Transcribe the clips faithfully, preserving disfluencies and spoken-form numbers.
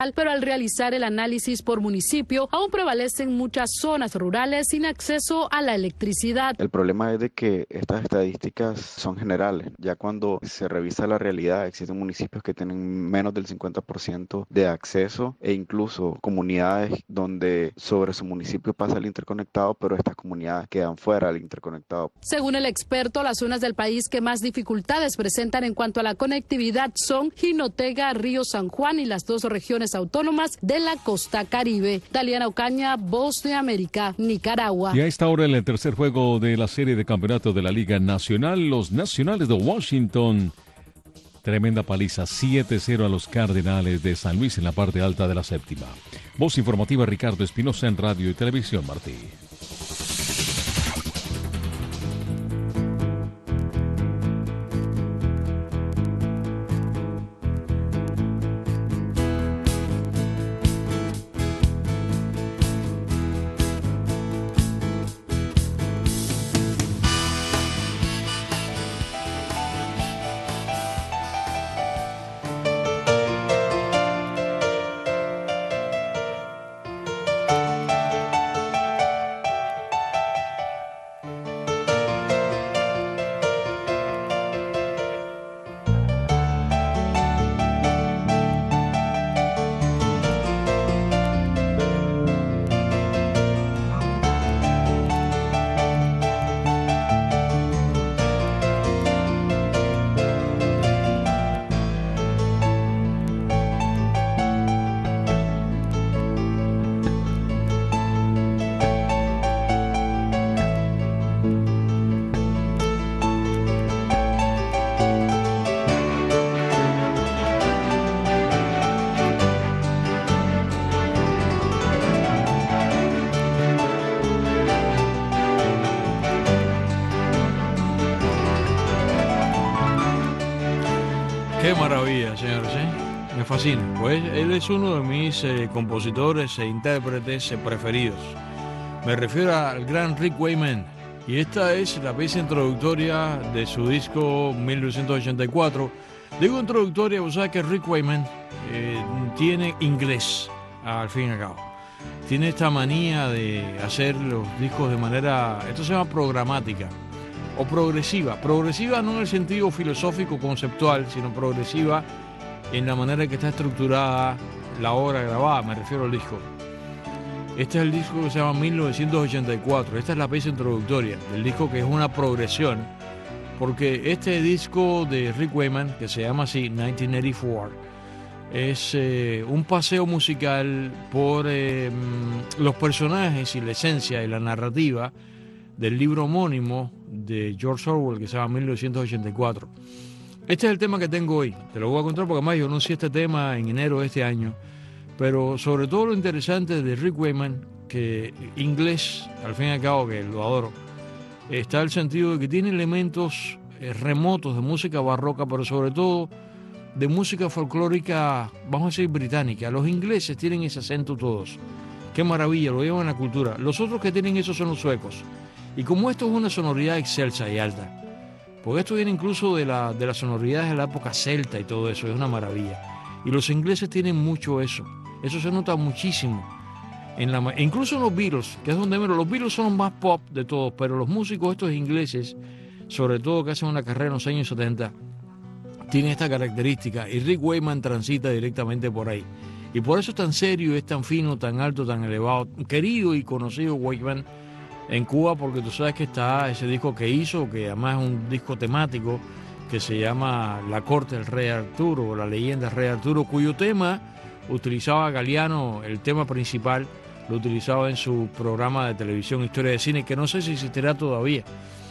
pero al realizar el análisis por municipio, aún prevalecen muchas zonas rurales sin acceso a la electricidad. El problema es de que estas estadísticas son generales. Ya cuando se revisa la realidad, existen municipios que tienen menos del cincuenta por ciento de acceso e incluso comunidades donde sobre su municipio pasa el interconectado, pero estas comunidades quedan fuera del interconectado. Según el experto, las zonas del país que más dificultades presentan en cuanto a la conectividad son Jinotega, Río San Juan y las dos regiones autónomas de la costa caribe. Daliana Ocaña, Voz de América, Nicaragua. Y a esta hora en el tercer juego de la serie de campeonato de la Liga Nacional, los Nacionales de Washington, tremenda paliza, siete cero a los Cardenales de San Luis en la parte alta de la séptima. Voz informativa Ricardo Espinosa en Radio y Televisión Martí. Qué maravilla, señores, ¿eh? Me fascina. Pues él es uno de mis eh, compositores e intérpretes eh, preferidos. Me refiero al gran Rick Wakeman. Y esta es la pieza introductoria de su disco mil novecientos ochenta y cuatro. Digo introductoria, o sea que Rick Wakeman eh, tiene inglés, al fin y al cabo. Tiene esta manía de hacer los discos de manera, esto se llama programática o progresiva. Progresiva no en el sentido filosófico conceptual, sino progresiva en la manera en que está estructurada la obra grabada, me refiero al disco. Este es el disco que se llama mil novecientos ochenta y cuatro. Esta es la pieza introductoria del disco, que es una progresión, porque este disco de Rick Wakeman, que se llama así, mil novecientos ochenta y cuatro, es eh, un paseo musical por eh, los personajes y la esencia y la narrativa del libro homónimo de George Orwell, que se llama mil novecientos ochenta y cuatro. Este es el tema que tengo hoy. Te lo voy a contar porque además yo anuncié este tema en enero de este año. Pero sobre todo lo interesante de Rick Wakeman, que inglés, al fin y al cabo, que lo adoro, está el sentido de que tiene elementos eh, remotos de música barroca, pero sobre todo de música folclórica, vamos a decir, británica. Los ingleses tienen ese acento todos. Qué maravilla, lo llevan a la cultura. Los otros que tienen eso son los suecos. Y como esto es una sonoridad excelsa y alta, porque esto viene incluso de la, de las sonoridades de la época celta y todo eso, es una maravilla. Y los ingleses tienen mucho eso. Eso se nota muchísimo. En la, incluso en los Beatles, que es donde menos. Los Beatles son los más pop de todos, pero los músicos estos ingleses, sobre todo que hacen una carrera en los años setenta, tienen esta característica. Y Rick Wakeman transita directamente por ahí. Y por eso es tan serio, es tan fino, tan alto, tan elevado. Querido y conocido Wakeman en Cuba, porque tú sabes que está ese disco que hizo, que además es un disco temático, que se llama La Corte del Rey Arturo, o La Leyenda del Rey Arturo, cuyo tema utilizaba Galeano, el tema principal, lo utilizaba en su programa de televisión Historia de Cine, que no sé si existirá todavía.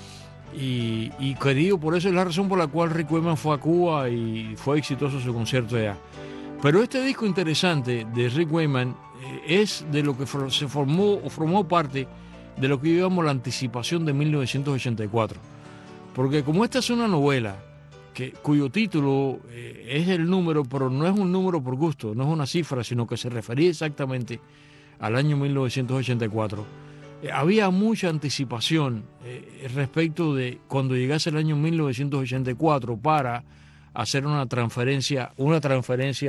Y, y querido, por eso es la razón por la cual Rick Wakeman fue a Cuba y fue exitoso su concierto allá. Pero este disco interesante de Rick Wakeman eh, es de lo que for, se formó o formó parte de lo que llamamos la anticipación de mil novecientos ochenta y cuatro. Porque como esta es una novela, que, cuyo título eh, es el número, pero no es un número por gusto, no es una cifra, sino que se refería exactamente al año mil novecientos ochenta y cuatro. Eh, había mucha anticipación eh, respecto de cuando llegase el año mil novecientos ochenta y cuatro para hacer una transferencia, una transferencia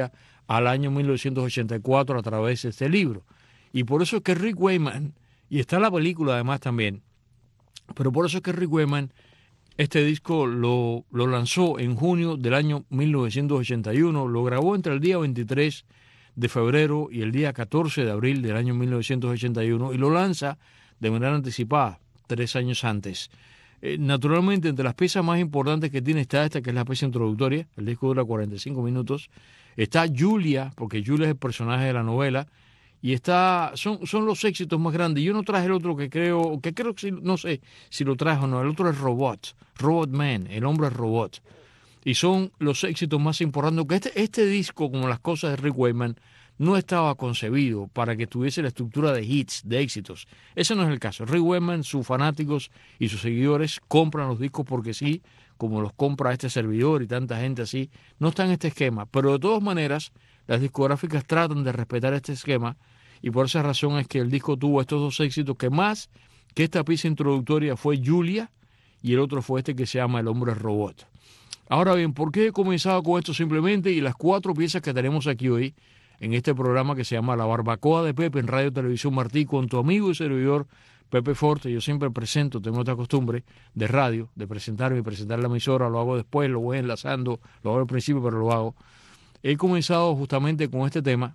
al año mil novecientos ochenta y cuatro a través de este libro. Y por eso es que Rick Wakeman, y está la película además también, pero por eso es que Rick Wakeman este disco lo, lo lanzó en junio del año mil novecientos ochenta y uno, lo grabó entre el día veintitrés de febrero y el día catorce de abril del año mil novecientos ochenta y uno y lo lanza de manera anticipada, tres años antes. Eh, naturalmente, entre las piezas más importantes que tiene está esta, que es la pieza introductoria. El disco dura cuarenta y cinco minutos. Está Julia, porque Julia es el personaje de la novela, y está son, son los éxitos más grandes. Yo no traje el otro que creo, que creo que no sé si lo traje o no, el otro es Robot, Robot Man, el hombre robot. Y son los éxitos más importantes, que este, este disco, como las cosas de Rick Wakeman, no estaba concebido para que tuviese la estructura de hits, de éxitos. Ese no es el caso. Rick Wakeman, sus fanáticos y sus seguidores compran los discos porque sí, como los compra este servidor y tanta gente así. No está en este esquema, pero de todas maneras, las discográficas tratan de respetar este esquema y por esa razón es que el disco tuvo estos dos éxitos, que más que esta pieza introductoria fue Julia y el otro fue este que se llama El hombre robot. Ahora bien, ¿por qué he comenzado con esto simplemente? Y las cuatro piezas que tenemos aquí hoy en este programa que se llama La Barbacoa de Pepe en Radio Televisión Martí con tu amigo y servidor Pepe Forte. Yo siempre presento, tengo esta costumbre de radio, de presentarme y presentar la emisora, lo hago después, lo voy enlazando, lo hago al principio, pero lo hago. He comenzado justamente con este tema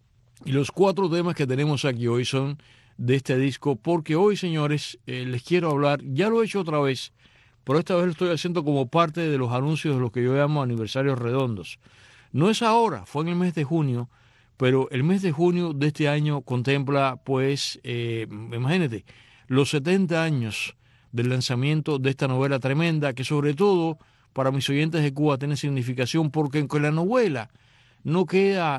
y los cuatro temas que tenemos aquí hoy son de este disco, porque hoy, señores, eh, les quiero hablar, ya lo he hecho otra vez, pero esta vez lo estoy haciendo como parte de los anuncios de lo que yo llamo aniversarios redondos. No es ahora, fue en el mes de junio, pero el mes de junio de este año contempla, pues, eh, imagínate, los setenta años del lanzamiento de esta novela tremenda, que sobre todo para mis oyentes de Cuba tiene significación, porque en la novela no queda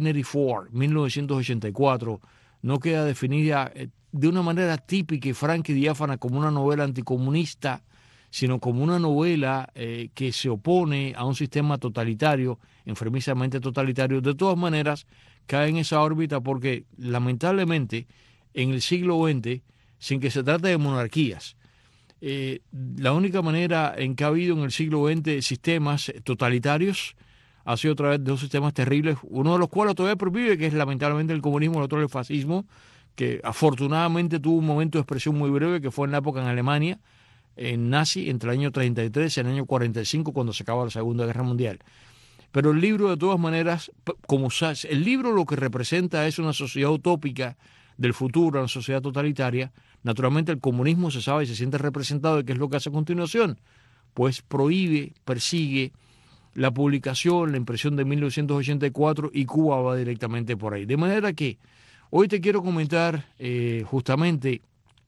mil novecientos ochenta y cuatro, no queda definida de una manera típica y franca y diáfana como una novela anticomunista, sino como una novela eh, que se opone a un sistema totalitario, enfermizamente totalitario. De todas maneras, cae en esa órbita porque, lamentablemente, en el siglo veinte, sin que se trate de monarquías, eh, la única manera en que ha habido en el siglo veinte sistemas totalitarios ha sido a través de dos sistemas terribles, uno de los cuales todavía pervive, que es lamentablemente el comunismo, el otro el fascismo, que afortunadamente tuvo un momento de expresión muy breve, que fue en la época en Alemania, en nazi, entre el año treinta y tres y el año cuarenta y cinco, cuando se acaba la Segunda Guerra Mundial. Pero el libro, de todas maneras, como el libro lo que representa es una sociedad utópica del futuro, una sociedad totalitaria. Naturalmente el comunismo se sabe y se siente representado, y ¿qué es lo que hace a continuación? Pues prohíbe, persigue la publicación, la impresión de mil novecientos ochenta y cuatro, y Cuba va directamente por ahí. De manera que hoy te quiero comentar eh, justamente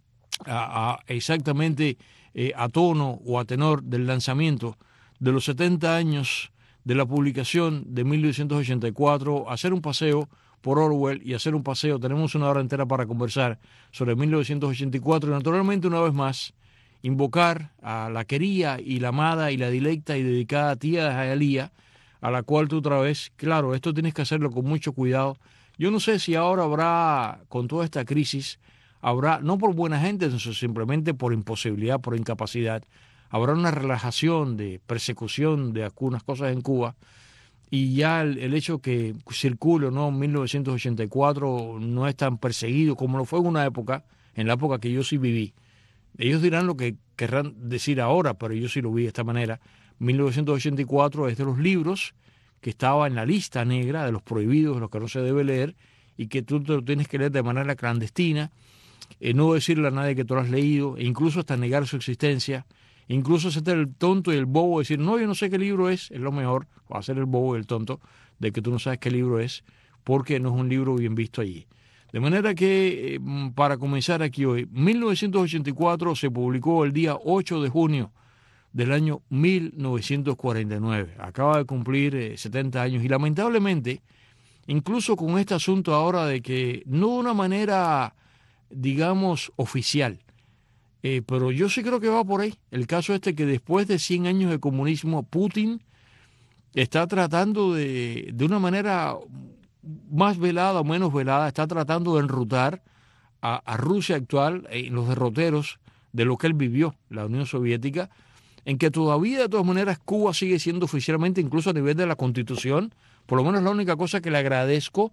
a, a exactamente eh, a tono o a tenor del lanzamiento de los setenta años de la publicación de mil novecientos ochenta y cuatro, hacer un paseo por Orwell y hacer un paseo. Tenemos una hora entera para conversar sobre mil novecientos ochenta y cuatro y naturalmente una vez más invocar a la querida y la amada y la dilecta y dedicada tía de Jayalía, a la cual tú otra vez, claro, esto tienes que hacerlo con mucho cuidado. Yo no sé si ahora habrá, con toda esta crisis, habrá, no por buena gente, sino simplemente por imposibilidad, por incapacidad, habrá una relajación de persecución de algunas cosas en Cuba, y ya el, el hecho que circule, ¿no? mil novecientos ochenta y cuatro no es tan perseguido como lo fue en una época, en la época que yo sí viví. Ellos dirán lo que querrán decir ahora, pero yo sí lo vi de esta manera. mil novecientos ochenta y cuatro es de los libros que estaba en la lista negra de los prohibidos, de los que no se debe leer, y que tú te lo tienes que leer de manera clandestina, eh, no decirle a nadie que tú lo has leído, e incluso hasta negar su existencia, incluso hacerte el tonto y el bobo, decir, no, yo no sé qué libro es, es lo mejor, o hacer el bobo y el tonto de que tú no sabes qué libro es, porque no es un libro bien visto allí. De manera que, eh, para comenzar aquí hoy, mil novecientos ochenta y cuatro se publicó el día ocho de junio del año mil novecientos cuarenta y nueve. Acaba de cumplir eh, setenta años y lamentablemente, incluso con este asunto ahora de que no de una manera, digamos, oficial, eh, pero yo sí creo que va por ahí. El caso este que después de cien años de comunismo, Putin está tratando de, de una manera más velada o menos velada, está tratando de enrutar a, a Rusia actual en los derroteros de lo que él vivió, la Unión Soviética, en que todavía de todas maneras Cuba sigue siendo oficialmente, incluso a nivel de la Constitución, Por lo menos la única cosa que le agradezco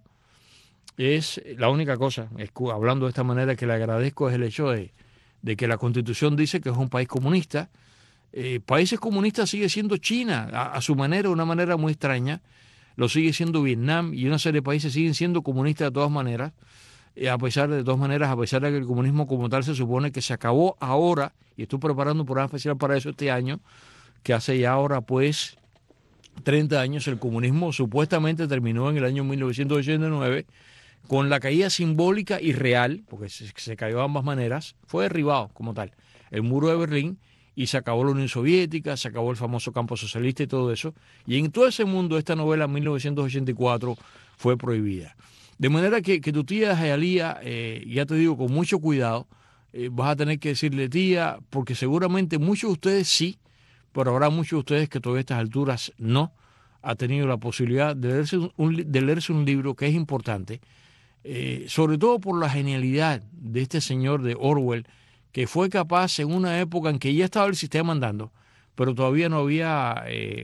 es, la única cosa, es, hablando de esta manera, que le agradezco es el hecho de, de que la Constitución dice que es un país comunista. Eh, países comunistas sigue siendo China, a, a su manera, una manera muy extraña. Lo sigue siendo Vietnam y una serie de países siguen siendo comunistas de todas maneras. Eh, a pesar de, de todas maneras, a pesar de que el comunismo como tal se supone que se acabó ahora, y estoy preparando un programa especial para eso este año, que hace ya ahora pues treinta años, el comunismo supuestamente terminó en el año mil novecientos ochenta y nueve con la caída simbólica y real, porque se, se cayó de ambas maneras, fue derribado como tal el muro de Berlín y se acabó la Unión Soviética, se acabó el famoso campo socialista y todo eso, y en todo ese mundo esta novela mil novecientos ochenta y cuatro fue prohibida. De manera que, que tu tía Jayalía, eh, ya te digo, con mucho cuidado, eh, vas a tener que decirle tía, porque seguramente muchos de ustedes sí, pero habrá muchos de ustedes que todavía a estas alturas no ha tenido la posibilidad de leerse un, de leerse un libro que es importante, eh, sobre todo por la genialidad de este señor de Orwell, que fue capaz en una época en que ya estaba el sistema andando, pero todavía no había, eh,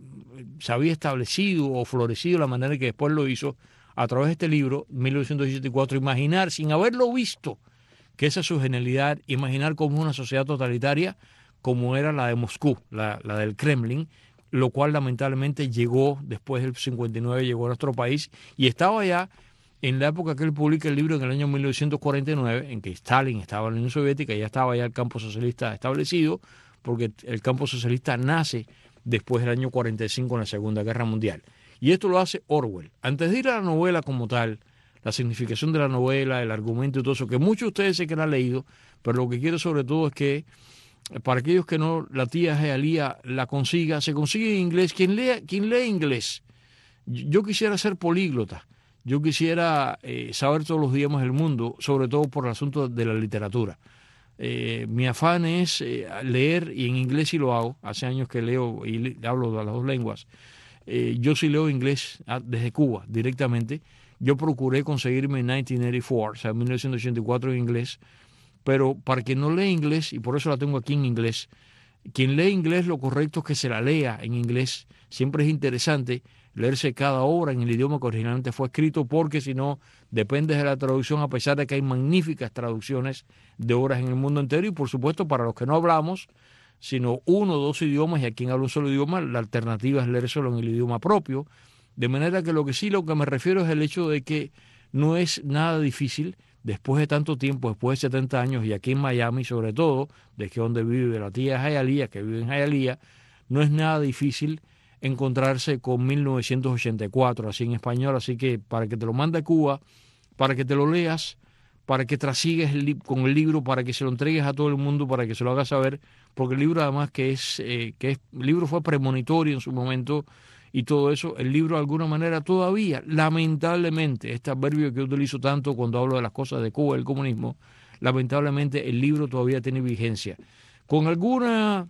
se había establecido o florecido la manera en que después lo hizo a través de este libro, mil novecientos ochenta y cuatro, imaginar, sin haberlo visto, que esa es su genialidad, imaginar cómo una sociedad totalitaria como era la de Moscú, la, la del Kremlin, lo cual lamentablemente llegó después del cincuenta y nueve, llegó a nuestro país y estaba ya en la época que él publica el libro en el año mil novecientos cuarenta y nueve, en que Stalin estaba en la Unión Soviética, ya estaba ya el campo socialista establecido, porque el campo socialista nace después del año cuarenta y cinco en la Segunda Guerra Mundial. Y esto lo hace Orwell. Antes de ir a la novela como tal, la significación de la novela, el argumento y todo eso, que muchos de ustedes sé que la han leído, pero lo que quiero sobre todo es que para aquellos que no, la tía Jayalía la consiga, se consigue en inglés. Quien lea, quien lee inglés, yo quisiera ser políglota, yo quisiera eh, saber todos los idiomas del mundo, sobre todo por el asunto de la literatura. Eh, mi afán es eh, leer, y en inglés sí lo hago, hace años que leo y le, hablo de las dos lenguas. Eh, yo sí leo inglés desde Cuba directamente. Yo procuré conseguirme en mil novecientos ochenta y cuatro, o sea, mil novecientos ochenta y cuatro en inglés, pero para quien no lee inglés, y por eso la tengo aquí en inglés, quien lee inglés lo correcto es que se la lea en inglés. Siempre es interesante leerse cada obra en el idioma que originalmente fue escrito, porque si no, depende de la traducción, a pesar de que hay magníficas traducciones de obras en el mundo entero, y por supuesto para los que no hablamos sino uno o dos idiomas, y a quien habla un solo idioma, la alternativa es leer solo en el idioma propio. De manera que lo que sí, lo que me refiero es el hecho de que no es nada difícil, después de tanto tiempo, después de setenta años, y aquí en Miami sobre todo, de que es donde vive la tía Jayalía, que vive en Jayalía, no es nada difícil encontrarse con mil novecientos ochenta y cuatro, así en español. Así que para que te lo mande a Cuba, para que te lo leas, para que trasigues el con el libro, para que se lo entregues a todo el mundo, para que se lo hagas saber, porque el libro además que es, eh, que es, el libro fue premonitorio en su momento y todo eso, el libro de alguna manera todavía, lamentablemente, este adverbio que yo utilizo tanto cuando hablo de las cosas de Cuba, del comunismo, lamentablemente el libro todavía tiene vigencia. Con alguna,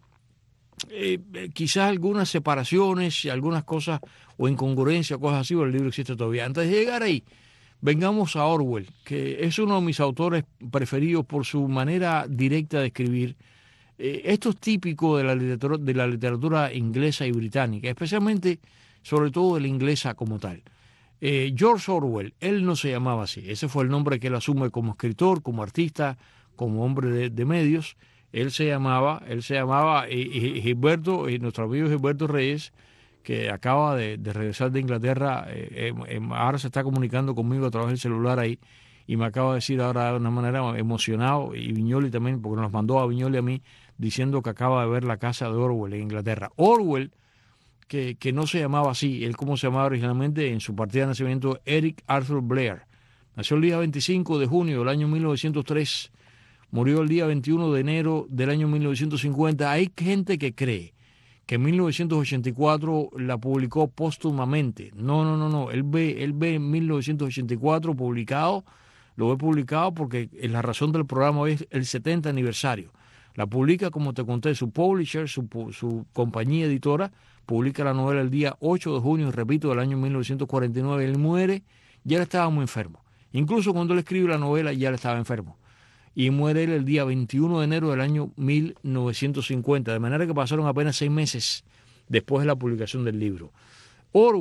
eh, quizás algunas separaciones, algunas cosas o incongruencias, cosas así, pero el libro existe todavía. Antes de llegar ahí, vengamos a Orwell, que es uno de mis autores preferidos por su manera directa de escribir. Eh, esto es típico de la literatura, de la literatura inglesa y británica, especialmente, sobre todo de la inglesa como tal. Eh, George Orwell, él no se llamaba así, ese fue el nombre que él asume como escritor, como artista, como hombre de, de medios. Él se llamaba, él se llamaba eh, Gilberto, eh, nuestro amigo Gilberto Reyes, que acaba de, de regresar de Inglaterra, eh, eh, ahora se está comunicando conmigo a través del celular ahí, y me acaba de decir ahora de una manera emocionado, y Viñoli también, porque nos mandó a Viñoli a mí, diciendo que acaba de ver La casa de Orwell en Inglaterra. Orwell, que, que no se llamaba así, él como se llamaba originalmente en su partida de nacimiento, Eric Arthur Blair. Nació el día veinticinco de junio del año mil novecientos tres, murió el día veintiuno de enero del año mil novecientos cincuenta. Hay gente que cree que en mil novecientos ochenta y cuatro la publicó póstumamente. No, no, no, no. Él ve, él ve en mil novecientos ochenta y cuatro publicado, lo ve publicado porque la razón del programa es el setenta aniversario. La publica, como te conté, su publisher, su, su compañía editora, publica la novela el día ocho de junio, repito, del año mil novecientos cuarenta y nueve. Él muere, ya él estaba muy enfermo. Incluso cuando él escribe la novela, ya él estaba enfermo. Y muere él el día veintiuno de enero del año mil novecientos cincuenta, de manera que pasaron apenas seis meses después de la publicación del libro. Orwell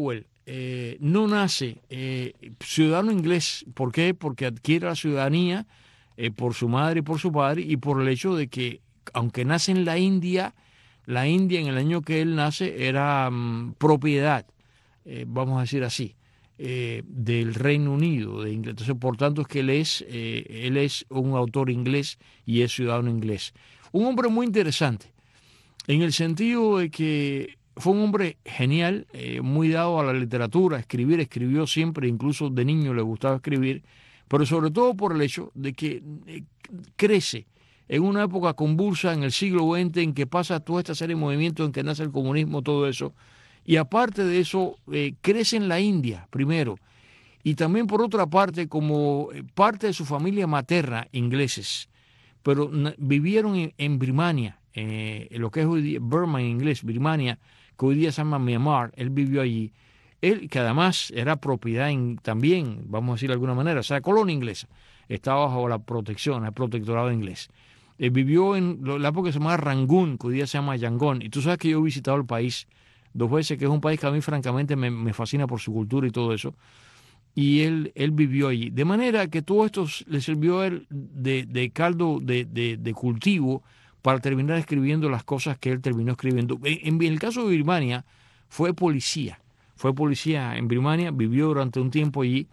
eh, no nace eh, ciudadano inglés. ¿Por qué? Porque adquiere la ciudadanía eh, por su madre y por su padre, y por el hecho de que, aunque nace en la India, la India en el año que él nace era um, propiedad, eh, vamos a decir así, eh, del Reino Unido, de Inglaterra. Entonces, por tanto, es que él es, eh, él es un autor inglés y es ciudadano inglés. Un hombre muy interesante, en el sentido de que fue un hombre genial, eh, muy dado a la literatura, a escribir, escribió siempre, incluso de niño le gustaba escribir, pero sobre todo por el hecho de que eh, crece en una época convulsa en el siglo veinte, en que pasa toda esta serie de movimientos, en que nace el comunismo, todo eso, y aparte de eso, eh, crece en la India primero, y también por otra parte, como parte de su familia materna, ingleses, pero vivieron en, en Birmania, eh, lo que es hoy día Burma en inglés, Birmania, que hoy día se llama Myanmar. Él vivió allí, él que además era propiedad en, también, vamos a decir de alguna manera, o sea, colonia inglesa, estaba bajo la protección, el protectorado inglés. Él vivió en la época que se llama Rangoon, que hoy día se llama Yangon, y tú sabes que yo he visitado el país dos veces, que es un país que a mí francamente me, me fascina por su cultura y todo eso, y él, él vivió allí. De manera que todo esto le sirvió a él de, de caldo de, de, de cultivo para terminar escribiendo las cosas que él terminó escribiendo. En, en el caso de Birmania, fue policía. Fue policía en Birmania, vivió durante un tiempo allí,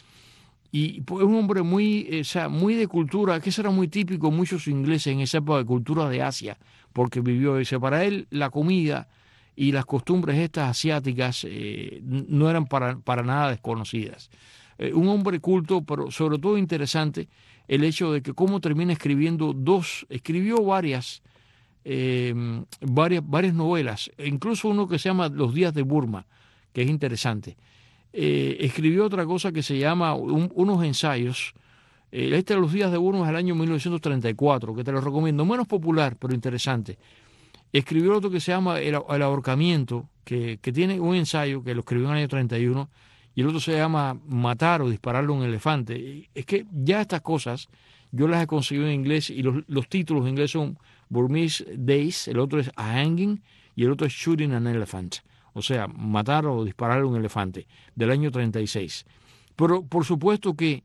y pues, es un hombre muy, eh, o sea, muy de cultura, que eso era muy típico, muchos ingleses en esa época, de cultura de Asia, porque vivió ese. Para él, la comida y las costumbres estas asiáticas eh, no eran para, para nada desconocidas. Eh, un hombre culto, pero sobre todo interesante el hecho de que cómo termina escribiendo dos, escribió varias, eh, varias, varias novelas, incluso uno que se llama Los días de Burma, que es interesante. Eh, escribió otra cosa que se llama un, unos ensayos. Eh, este de Los días de Burma es el año mil novecientos treinta y cuatro, que te lo recomiendo, menos popular, pero interesante. Escribió otro que se llama El, el ahorcamiento, que, que tiene un ensayo que lo escribió en el año treinta y uno, y el otro se llama Matar o dispararle a un elefante. Es que ya estas cosas yo las he conseguido en inglés, y los, los títulos en inglés son Burmese Days, el otro es A Hanging y el otro es Shooting an Elephant, o sea, matar o dispararle a un elefante, del año treinta y seis. Pero por supuesto que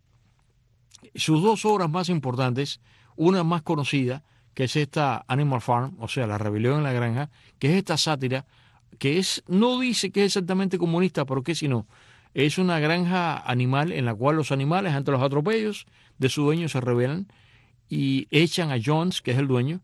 sus dos obras más importantes, una más conocida, que es esta Animal Farm, o sea, La rebelión en la granja, que es esta sátira, que es, no dice que es exactamente comunista, pero que si no, es una granja animal en la cual los animales, ante los atropellos de su dueño, se rebelan y echan a Jones, que es el dueño,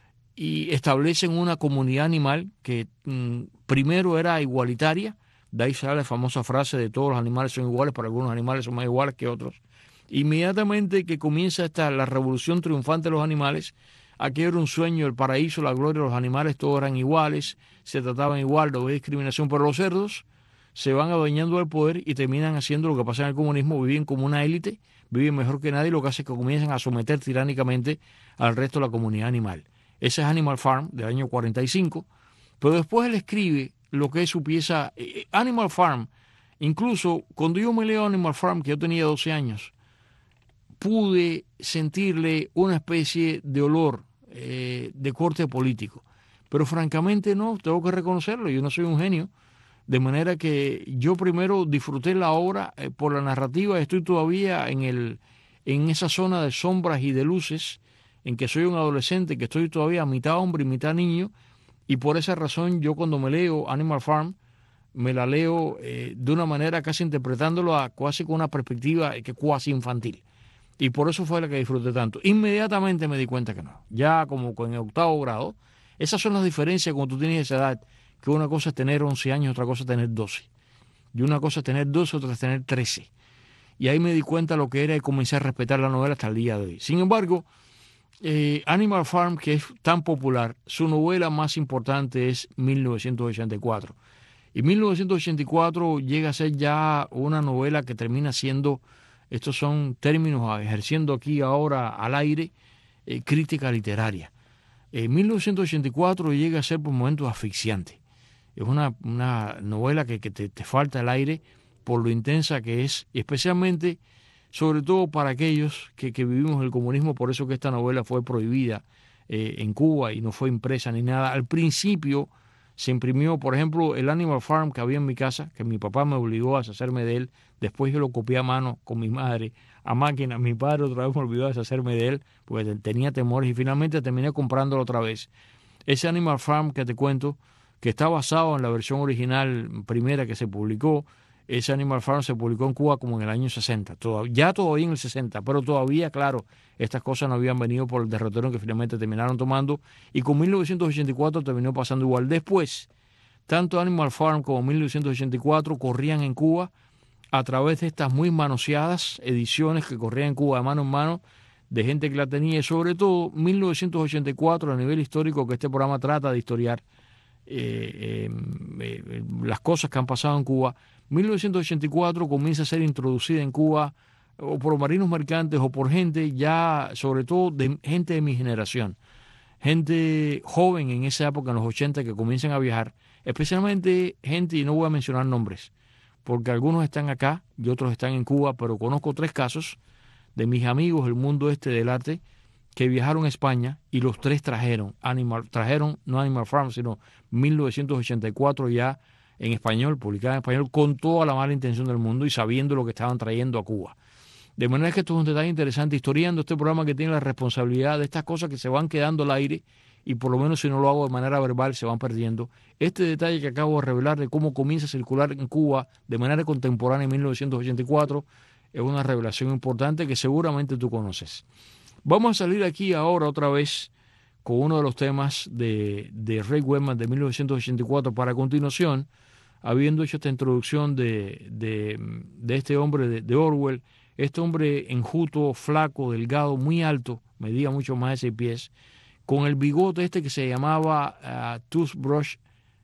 y establecen una comunidad animal que mmm, primero era igualitaria. De ahí sale la famosa frase de todos los animales son iguales, pero algunos animales son más iguales que otros. Inmediatamente que comienza esta, la revolución triunfante de los animales, aquello era un sueño, el paraíso, la gloria de los animales, todos eran iguales, se trataban igual, no había discriminación. Pero los cerdos se van adueñando del poder y terminan haciendo lo que pasa en el comunismo, viven como una élite, viven mejor que nadie, lo que hace es que comienzan a someter tiránicamente al resto de la comunidad animal. Ese es Animal Farm, del año cuarenta y cinco, pero después él escribe lo que es su pieza, eh, Animal Farm. Incluso cuando yo me leo Animal Farm, que yo tenía doce años, pude sentirle una especie de olor eh, de corte político, pero francamente no, tengo que reconocerlo, yo no soy un genio, de manera que yo primero disfruté la obra eh, por la narrativa. Estoy todavía en, el, en esa zona de sombras y de luces, en que soy un adolescente, que estoy todavía mitad hombre y mitad niño, y por esa razón yo cuando me leo Animal Farm, me la leo eh, de una manera casi interpretándolo a, casi con una perspectiva que cuasi infantil. Y por eso fue la que disfruté tanto. Inmediatamente me di cuenta que no. Ya como en octavo grado, esas son las diferencias cuando tú tienes esa edad, que una cosa es tener once años, otra cosa es tener doce. Y una cosa es tener doce, otra es tener trece. Y ahí me di cuenta lo que era y comencé a respetar la novela hasta el día de hoy. Sin embargo, eh, Animal Farm, que es tan popular, su novela más importante es mil novecientos ochenta y cuatro. Y mil novecientos ochenta y cuatro llega a ser ya una novela que termina siendo, estos son términos ejerciendo aquí ahora al aire, eh, crítica literaria. En mil novecientos ochenta y cuatro llega a ser por momentos asfixiante. Es una, una novela que, que te, te falta el aire por lo intensa que es, especialmente, sobre todo para aquellos que, que vivimos el comunismo. Por eso que esta novela fue prohibida eh, en Cuba y no fue impresa ni nada. Al principio se imprimió, por ejemplo, el Animal Farm que había en mi casa, que mi papá me obligó a deshacerme de él. Después yo lo copié a mano con mi madre, a máquina. Mi padre otra vez me olvidó deshacerme de él, porque tenía temores y finalmente terminé comprándolo otra vez. Ese Animal Farm que te cuento, que está basado en la versión original primera que se publicó, ese Animal Farm se publicó en Cuba como en el año sesenta, todavía, ya todavía en el sesenta, pero todavía, claro, estas cosas no habían venido por el derrotero que finalmente terminaron tomando, y con mil novecientos ochenta y cuatro terminó pasando igual. Después, tanto Animal Farm como mil novecientos ochenta y cuatro corrían en Cuba a través de estas muy manoseadas ediciones que corrían en Cuba de mano en mano, de gente que la tenía, y sobre todo mil novecientos ochenta y cuatro a nivel histórico, que este programa trata de historiar eh, eh, eh, las cosas que han pasado en Cuba. mil novecientos ochenta y cuatro comienza a ser introducida en Cuba o por marinos mercantes o por gente ya, sobre todo de gente de mi generación, gente joven en esa época, en los ochenta, que comienzan a viajar, especialmente gente, y no voy a mencionar nombres, porque algunos están acá y otros están en Cuba, pero conozco tres casos de mis amigos del mundo este del arte que viajaron a España y los tres trajeron Animal, trajeron no Animal Farm, sino mil novecientos ochenta y cuatro ya en español, publicada en español, con toda la mala intención del mundo y sabiendo lo que estaban trayendo a Cuba. De manera que esto es un detalle interesante, historiando este programa que tiene la responsabilidad de estas cosas que se van quedando al aire y por lo menos si no lo hago de manera verbal se van perdiendo. Este detalle que acabo de revelar de cómo comienza a circular en Cuba de manera contemporánea en mil novecientos ochenta y cuatro es una revelación importante que seguramente tú conoces. Vamos a salir aquí ahora otra vez con uno de los temas de, de Rick Wakeman de mil novecientos ochenta y cuatro para a continuación, habiendo hecho esta introducción de, de, de este hombre de, de Orwell, este hombre enjuto, flaco, delgado, muy alto, medía mucho más de seis pies, con el bigote este que se llamaba uh, toothbrush,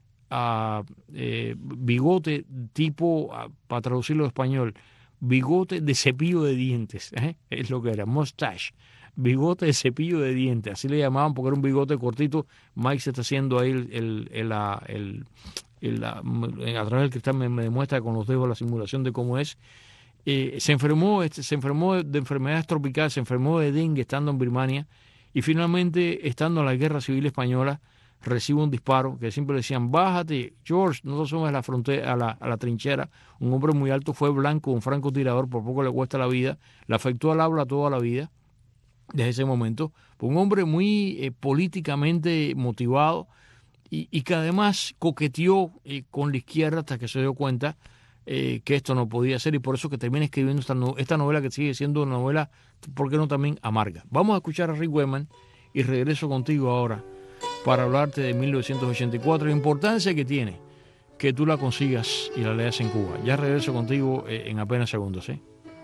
uh, eh, bigote tipo, uh, para traducirlo en español, bigote de cepillo de dientes, ¿eh? Es lo que era, mustache, bigote de cepillo de dientes, así le llamaban porque era un bigote cortito. Mike se está haciendo ahí el, el, el, el, el, el a través del cristal me, me demuestra con los dedos la simulación de cómo es. Eh, se enfermó, este, se enfermó de enfermedades tropicales, se enfermó de dengue estando en Birmania y finalmente, estando en la Guerra Civil Española, recibe un disparo que siempre le decían, bájate, George, no te sumas a la frontera, a la, a la trinchera. Un hombre muy alto, fue blanco, un francotirador, por poco le cuesta la vida, le afectó al habla toda la vida desde ese momento. Un hombre muy eh, políticamente motivado y, y que además coqueteó eh, con la izquierda hasta que se dio cuenta eh, que esto no podía ser, y por eso que termina escribiendo esta, no, esta novela que sigue siendo una novela, ¿por qué no también amarga? Vamos a escuchar a Rick Wakeman y regreso contigo ahora para hablarte de mil novecientos ochenta y cuatro, la importancia que tiene que tú la consigas y la leas en Cuba. Ya regreso contigo eh, en apenas segundos, ¿eh?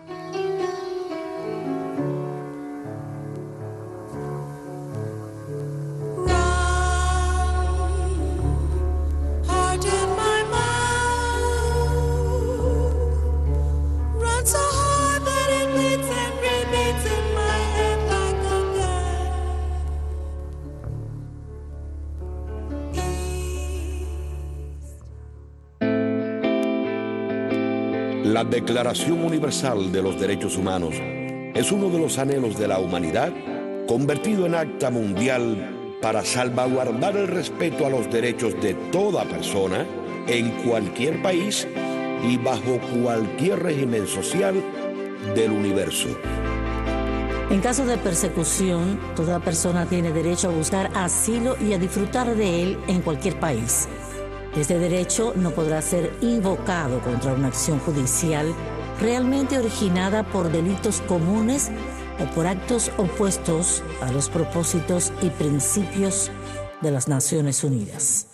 La Declaración Universal de los Derechos Humanos es uno de los anhelos de la humanidad convertido en acta mundial para salvaguardar el respeto a los derechos de toda persona en cualquier país y bajo cualquier régimen social del universo. En caso de persecución, toda persona tiene derecho a buscar asilo y a disfrutar de él en cualquier país. Este derecho no podrá ser invocado contra una acción judicial realmente originada por delitos comunes o por actos opuestos a los propósitos y principios de las Naciones Unidas.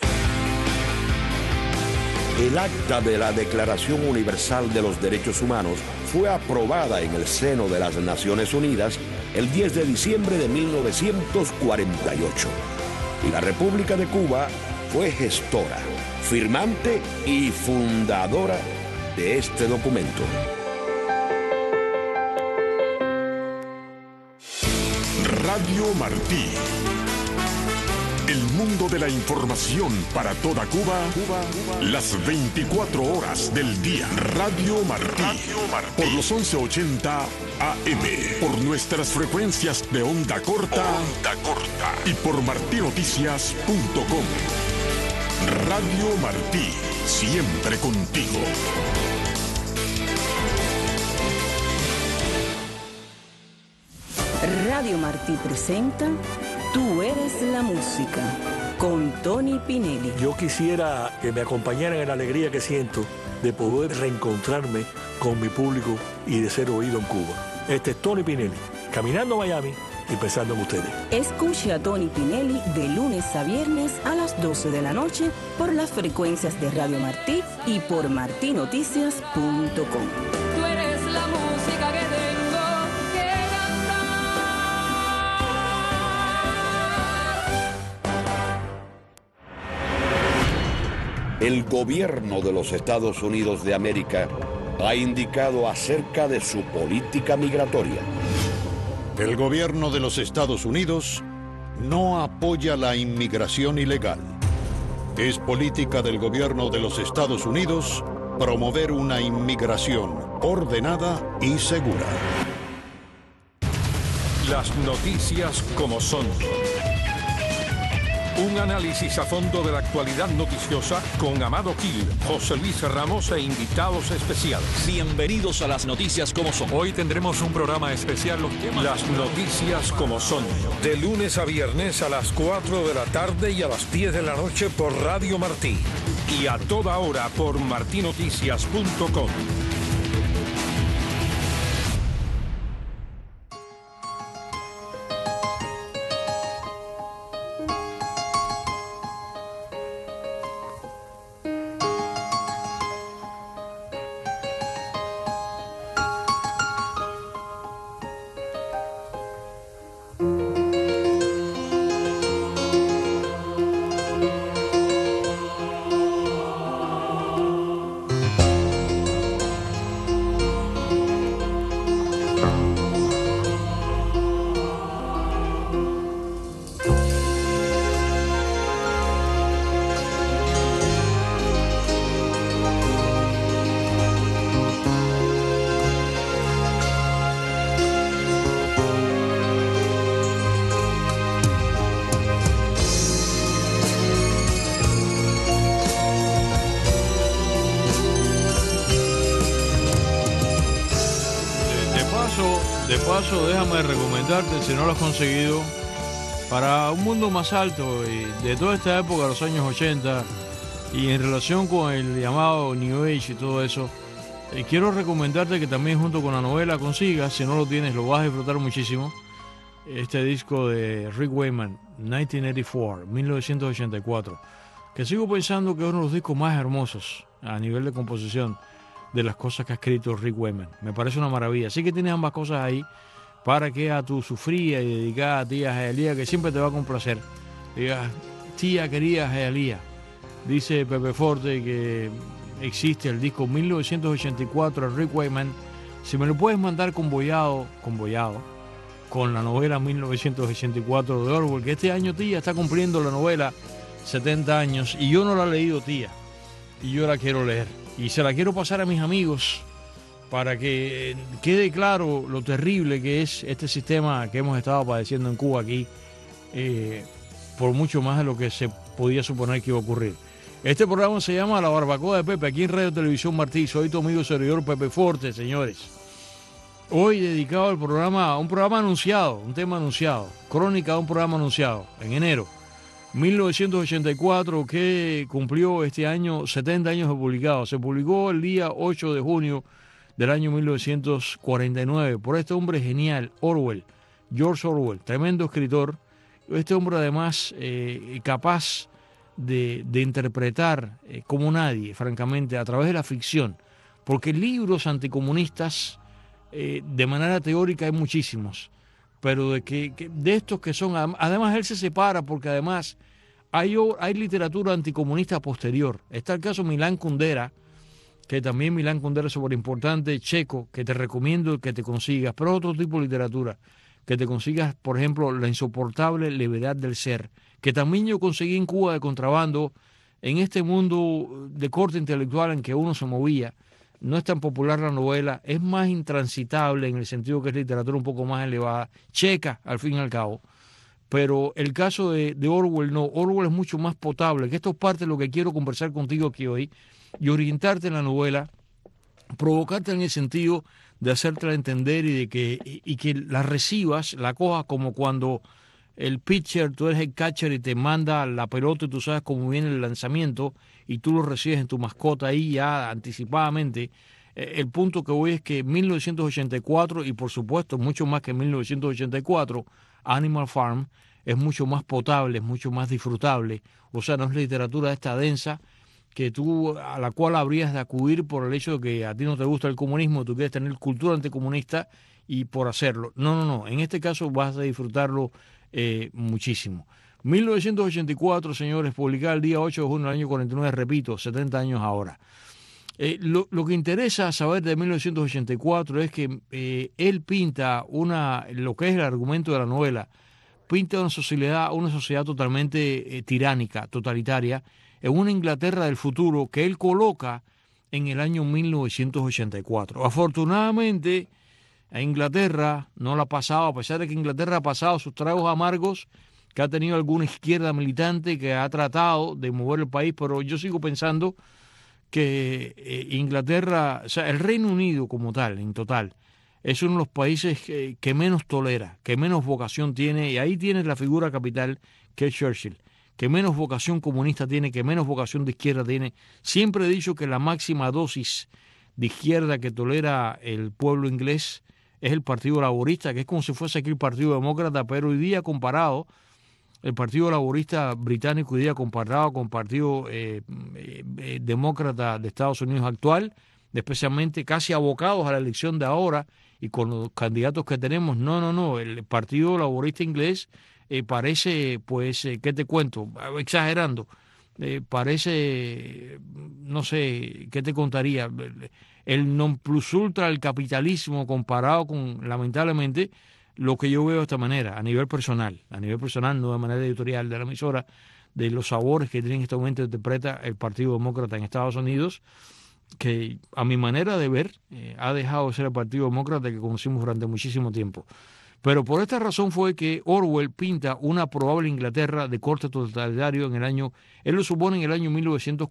El acta de la Declaración Universal de los Derechos Humanos fue aprobada en el seno de las Naciones Unidas el diez de diciembre de mil novecientos cuarenta y ocho. Y la República de Cuba fue gestora, firmante y fundadora de este documento. Radio Martí. El mundo de la información para toda Cuba, las veinticuatro horas del día. Radio Martí, Radio Martí. Por los once ochenta A M, por nuestras frecuencias de onda corta, onda corta. Y por martinoticias punto com. Radio Martí, siempre contigo. Radio Martí presenta Tú eres la música, con Tony Pinelli. Yo quisiera que me acompañaran en la alegría que siento de poder reencontrarme con mi público y de ser oído en Cuba. Este es Tony Pinelli, caminando a Miami y pensando en ustedes. Escuche a Tony Pinelli de lunes a viernes a las doce de la noche por las frecuencias de Radio Martí y por martí noticias punto com. Tú eres la música que tengo que cantar. El gobierno de los Estados Unidos de América ha indicado acerca de su política migratoria. El gobierno de los Estados Unidos no apoya la inmigración ilegal. Es política del gobierno de los Estados Unidos promover una inmigración ordenada y segura. Las noticias como son. Un análisis a fondo de la actualidad noticiosa con Amado Gil, José Luis Ramos e invitados especiales. Bienvenidos a las noticias como son. Hoy tendremos un programa especial, los temas. Las noticias como son. De lunes a viernes a las cuatro de la tarde y a las diez de la noche por Radio Martí. Y a toda hora por martí noticias punto com. De paso, déjame recomendarte, si no lo has conseguido, para un mundo más alto y de toda esta época, los años ochenta, y en relación con el llamado New Age y todo eso, eh, quiero recomendarte que también junto con la novela consigas, si no lo tienes, lo vas a disfrutar muchísimo, este disco de Rick Wakeman, mil novecientos ochenta y cuatro, que sigo pensando que es uno de los discos más hermosos a nivel de composición de las cosas que ha escrito Rick Wakeman. Me parece una maravilla. Así que tienes ambas cosas ahí para que a tu sufrida y dedicada tía Jaelía, que siempre te va a complacer, digas, tía querida Jaelía, dice Pepe Forte que existe el disco mil novecientos ochenta y cuatro de Rick Wakeman. Si me lo puedes mandar convoyado, convoyado, con la novela mil novecientos ochenta y cuatro de Orwell, que este año, tía, está cumpliendo la novela setenta años y yo no la he leído, tía, y yo la quiero leer. Y se la quiero pasar a mis amigos para que quede claro lo terrible que es este sistema que hemos estado padeciendo en Cuba aquí, eh, por mucho más de lo que se podía suponer que iba a ocurrir. Este programa se llama La Barbacoa de Pepe, aquí en Radio Televisión Martí. Soy tu amigo servidor Pepe Forte, señores. Hoy dedicado al programa, a un programa anunciado, un tema anunciado, crónica de un programa anunciado, en enero mil novecientos ochenta y cuatro, que cumplió este año setenta años de publicado. Se publicó el día ocho de junio del año mil novecientos cuarenta y nueve por este hombre genial, Orwell, George Orwell, tremendo escritor. Este hombre además eh, capaz de, de interpretar eh, como nadie, francamente, a través de la ficción, porque libros anticomunistas eh, de manera teórica hay muchísimos, pero de, que, que, de estos que son, además él se separa porque además hay, hay literatura anticomunista posterior. Está el caso Milán Kundera, que también Milán Kundera es súper importante, checo, que te recomiendo que te consigas, pero otro tipo de literatura, que te consigas, por ejemplo, La insoportable levedad del ser, que también yo conseguí en Cuba de contrabando, en este mundo de corte intelectual en que uno se movía. No es tan popular la novela, es más intransitable en el sentido que es literatura un poco más elevada, checa al fin y al cabo, Pero el caso de, de Orwell no, Orwell es mucho más potable, que esto es parte de lo que quiero conversar contigo aquí hoy y orientarte en la novela, provocarte en el sentido de hacértela entender y de que, y, y que la recibas, la cojas como cuando el pitcher, tú eres el catcher y te manda la pelota y tú sabes cómo viene el lanzamiento y tú lo recibes en tu mascota ahí ya anticipadamente. Eh, el punto que voy es que mil novecientos ochenta y cuatro, y por supuesto mucho más que mil novecientos ochenta y cuatro, Animal Farm es mucho más potable, es mucho más disfrutable. O sea, no es literatura esta densa que tú, a la cual habrías de acudir por el hecho de que a ti no te gusta el comunismo, tú quieres tener cultura anticomunista y por hacerlo. No, no, no. En este caso vas a disfrutarlo eh, muchísimo. mil novecientos ochenta y cuatro, señores, publicada el día ocho de junio del año cuarenta y nueve, repito, setenta años ahora. Eh, lo, lo que interesa saber de mil novecientos ochenta y cuatro es que eh, él pinta una, lo que es el argumento de la novela, pinta una sociedad, una sociedad totalmente eh, tiránica, totalitaria, en una Inglaterra del futuro que él coloca en el año mil novecientos ochenta y cuatro. Afortunadamente, a Inglaterra no la ha pasado, a pesar de que Inglaterra ha pasado sus tragos amargos, que ha tenido alguna izquierda militante que ha tratado de mover el país, pero yo sigo pensando que eh, Inglaterra, o sea, el Reino Unido como tal, en total, es uno de los países que, que menos tolera, que menos vocación tiene, y ahí tienes la figura capital que es Churchill, que menos vocación comunista tiene, que menos vocación de izquierda tiene. Siempre he dicho que la máxima dosis de izquierda que tolera el pueblo inglés es el Partido Laborista, que es como si fuese aquí el Partido Demócrata, pero hoy día comparado, el Partido Laborista británico hoy día comparado con el Partido eh, eh, Demócrata de Estados Unidos actual, especialmente casi abocados a la elección de ahora y con los candidatos que tenemos, no, no, no, el Partido Laborista inglés eh, parece, pues, eh, ¿qué te cuento? Exagerando, eh, parece, no sé, ¿qué te contaría? El non plus ultra del capitalismo comparado con, lamentablemente, lo que yo veo de esta manera, a nivel personal, a nivel personal, no de manera editorial de la emisora, de los sabores que tiene en este momento interpreta el Partido Demócrata en Estados Unidos, que a mi manera de ver eh, ha dejado de ser el Partido Demócrata que conocimos durante muchísimo tiempo. Pero por esta razón fue que Orwell pinta una probable Inglaterra de corte totalitario en el año, él lo supone en el año mil novecientos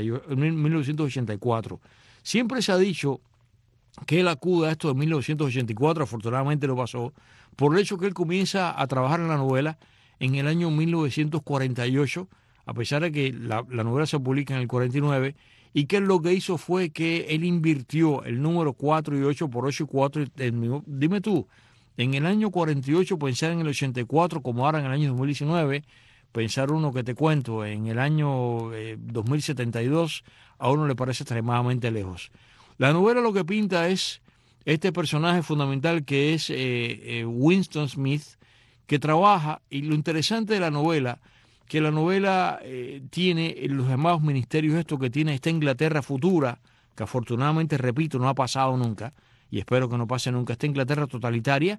ochenta y cuatro. Siempre se ha dicho que él acude a esto de mil novecientos ochenta y cuatro, afortunadamente lo pasó, por el hecho que él comienza a trabajar en la novela en el año mil novecientos cuarenta y ocho, a pesar de que la, la novela se publica en el cuarenta y nueve, y que él lo que hizo fue que él invirtió el número cuatro y ocho por ocho y cuatro. Dime tú, en el año cuarenta y ocho pensar en el ochenta y cuatro como ahora en el año dos mil diecinueve, pensar uno que te cuento en el año eh, dos mil setenta y dos, a uno le parece extremadamente lejos. La novela lo que pinta es este personaje fundamental que es eh, eh, Winston Smith, que trabaja, y lo interesante de la novela, que la novela eh, tiene los llamados ministerios, esto que tiene esta Inglaterra futura, que afortunadamente, repito, no ha pasado nunca, y espero que no pase nunca, esta Inglaterra totalitaria,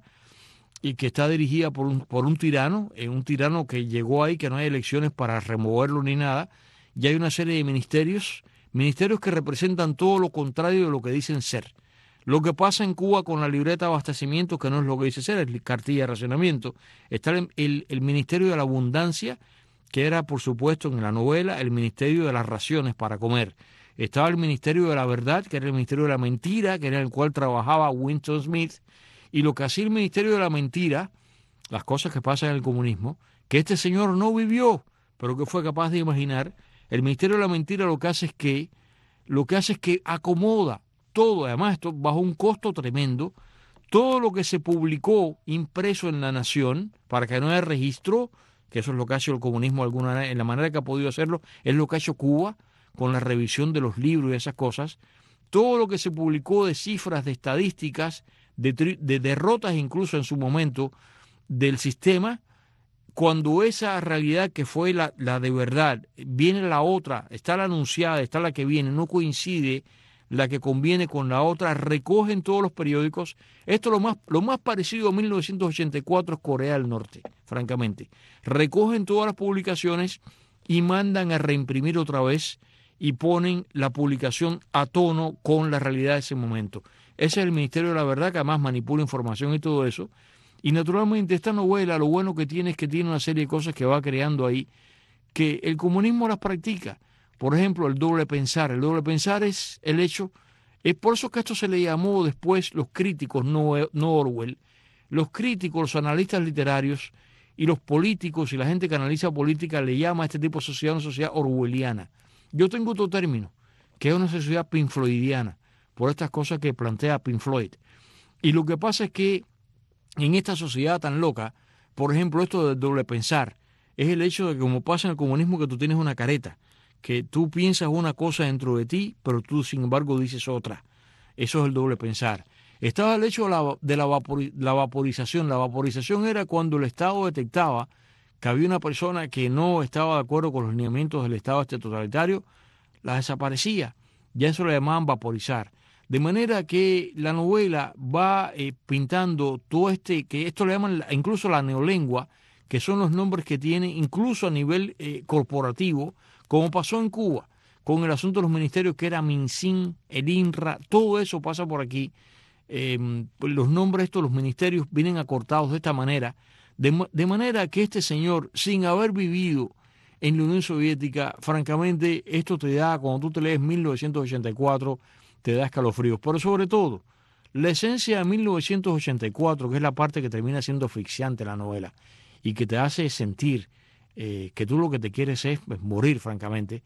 y que está dirigida por un, por un tirano, eh, un tirano que llegó ahí, que no hay elecciones para removerlo ni nada, y hay una serie de ministerios, ministerios que representan todo lo contrario de lo que dicen ser. Lo que pasa en Cuba con la libreta de abastecimiento, que no es lo que dice ser, es cartilla de racionamiento. Está el, el, el Ministerio de la Abundancia, que era, por supuesto, en la novela, el Ministerio de las Raciones para comer. Estaba el Ministerio de la Verdad, que era el Ministerio de la Mentira, que era el cual trabajaba Winston Smith. Y lo que hacía el Ministerio de la Mentira, las cosas que pasan en el comunismo, que este señor no vivió, pero que fue capaz de imaginar. El Ministerio de la Mentira lo que hace es que, lo que hace es que acomoda todo, además esto bajo un costo tremendo, todo lo que se publicó impreso en La Nación, para que no haya registro, que eso es lo que ha hecho el comunismo alguna, en la manera que ha podido hacerlo, es lo que ha hecho Cuba, con la revisión de los libros y esas cosas, todo lo que se publicó de cifras, de estadísticas, de, de derrotas incluso en su momento del sistema, cuando esa realidad que fue la, la de verdad, viene la otra, está la anunciada, está la que viene, no coincide la que conviene con la otra, recogen todos los periódicos. Esto lo más, lo más parecido a mil novecientos ochenta y cuatro es Corea del Norte, francamente. Recogen todas las publicaciones y mandan a reimprimir otra vez y ponen la publicación a tono con la realidad de ese momento. Ese es el Ministerio de la Verdad, que además manipula información y todo eso. Y naturalmente esta novela lo bueno que tiene es que tiene una serie de cosas que va creando ahí, que el comunismo las practica. Por ejemplo, el doble pensar. El doble pensar es el hecho, es por eso que esto se le llamó después los críticos, no, no Orwell, los críticos, los analistas literarios y los políticos y la gente que analiza política le llama a este tipo de sociedad una sociedad orwelliana. Yo tengo otro término, que es una sociedad pink floydiana, por estas cosas que plantea Pink Floyd. Y lo que pasa es que en esta sociedad tan loca, por ejemplo, esto del doble pensar, es el hecho de que como pasa en el comunismo que tú tienes una careta, que tú piensas una cosa dentro de ti, pero tú sin embargo dices otra. Eso es el doble pensar. Estaba el hecho de la, de la, vapor, la vaporización. La vaporización era cuando el Estado detectaba que había una persona que no estaba de acuerdo con los lineamientos del Estado este totalitario, la desaparecía. Ya eso le llamaban vaporizar. De manera que la novela va eh, pintando todo este, que esto le llaman incluso la neolengua, que son los nombres que tiene incluso a nivel eh, corporativo, como pasó en Cuba, con el asunto de los ministerios que era MinSin, el INRA, todo eso pasa por aquí. Eh, los nombres estos, los ministerios, vienen acortados de esta manera, de, de manera que este señor, sin haber vivido en la Unión Soviética, francamente, esto te da, cuando tú te lees mil novecientos ochenta y cuatro, te da escalofríos. Pero sobre todo, la esencia de mil novecientos ochenta y cuatro, que es la parte que termina siendo asfixiante la novela, y que te hace sentir eh, que tú lo que te quieres es, es morir, francamente,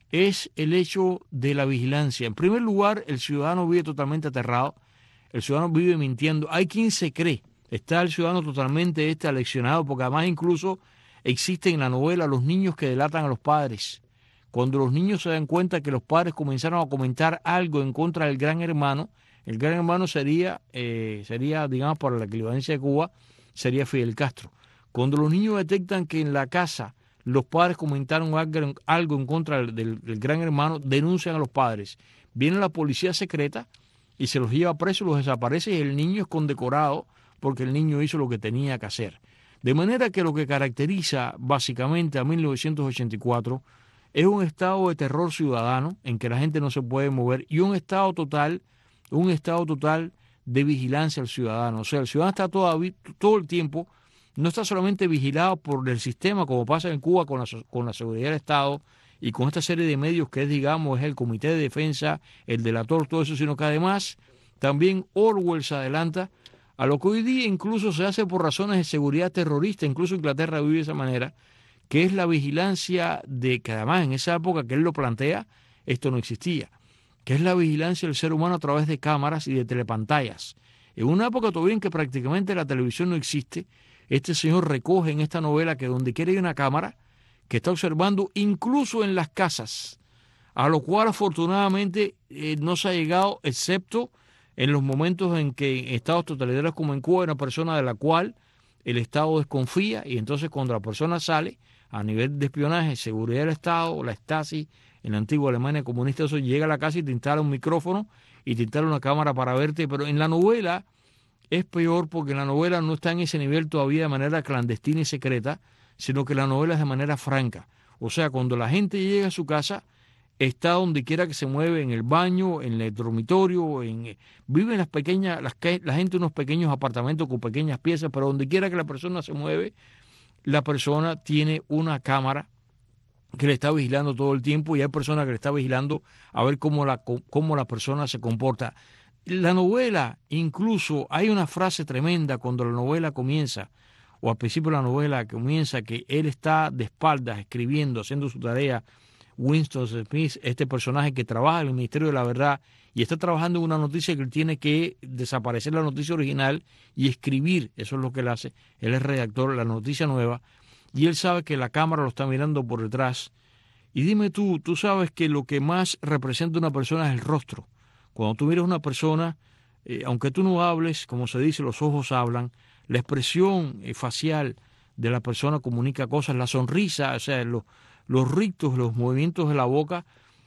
es el hecho de la vigilancia. En primer lugar, el ciudadano vive totalmente aterrado, el ciudadano vive mintiendo. Hay quien se cree, está el ciudadano totalmente este aleccionado, porque además incluso existen en la novela los niños que delatan a los padres. Cuando los niños se dan cuenta que los padres comenzaron a comentar algo en contra del gran hermano, el gran hermano sería, eh, sería digamos, para la equivalencia de Cuba, sería Fidel Castro. Cuando los niños detectan que en la casa los padres comentaron algo, algo en contra del, del, del gran hermano, denuncian a los padres. Viene la policía secreta y se los lleva presos, los desaparece y el niño es condecorado porque el niño hizo lo que tenía que hacer. De manera que lo que caracteriza básicamente a mil novecientos ochenta y cuatro es un estado de terror ciudadano en que la gente no se puede mover y un estado total, un estado total de vigilancia al ciudadano. O sea, el ciudadano está todo, todo el tiempo, no está solamente vigilado por el sistema como pasa en Cuba con la, con la seguridad del Estado y con esta serie de medios que es, digamos, es el Comité de Defensa, el delator, todo eso, sino que además también Orwell se adelanta a lo que hoy día incluso se hace por razones de seguridad terrorista, incluso Inglaterra vive de esa manera, que es la vigilancia de, que además en esa época que él lo plantea, esto no existía, que es la vigilancia del ser humano a través de cámaras y de telepantallas. En una época todavía en que prácticamente la televisión no existe, este señor recoge en esta novela que donde quiera hay una cámara que está observando incluso en las casas, a lo cual afortunadamente eh, no se ha llegado, excepto en los momentos en que en estados totalitarios como en Cuba hay una persona de la cual el Estado desconfía y entonces cuando la persona sale a nivel de espionaje, seguridad del Estado, la Stasi, en la antigua Alemania comunista, eso llega a la casa y te instala un micrófono y te instala una cámara para verte, pero en la novela es peor porque la novela no está en ese nivel todavía de manera clandestina y secreta, sino que la novela es de manera franca. O sea, cuando la gente llega a su casa, está donde quiera que se mueve, en el baño, en el dormitorio, en, vive en las pequeñas, las, la gente en unos pequeños apartamentos con pequeñas piezas, pero donde quiera que la persona se mueve, la persona tiene una cámara que le está vigilando todo el tiempo y hay personas que le está vigilando a ver cómo la, cómo la persona se comporta. La novela, incluso, hay una frase tremenda cuando la novela comienza, o al principio de la novela comienza, que él está de espaldas escribiendo, haciendo su tarea, Winston Smith, este personaje que trabaja en el Ministerio de la Verdad y está trabajando en una noticia que él tiene que desaparecer la noticia original y escribir, eso es lo que él hace, él es redactor de la noticia nueva y él sabe que la cámara lo está mirando por detrás. Y dime tú, tú sabes que lo que más representa a una persona es el rostro. Cuando tú miras a una persona, eh, aunque tú no hables, como se dice, los ojos hablan, la expresión eh, facial de la persona comunica cosas, la sonrisa, o sea, los Los rictos, los movimientos de la boca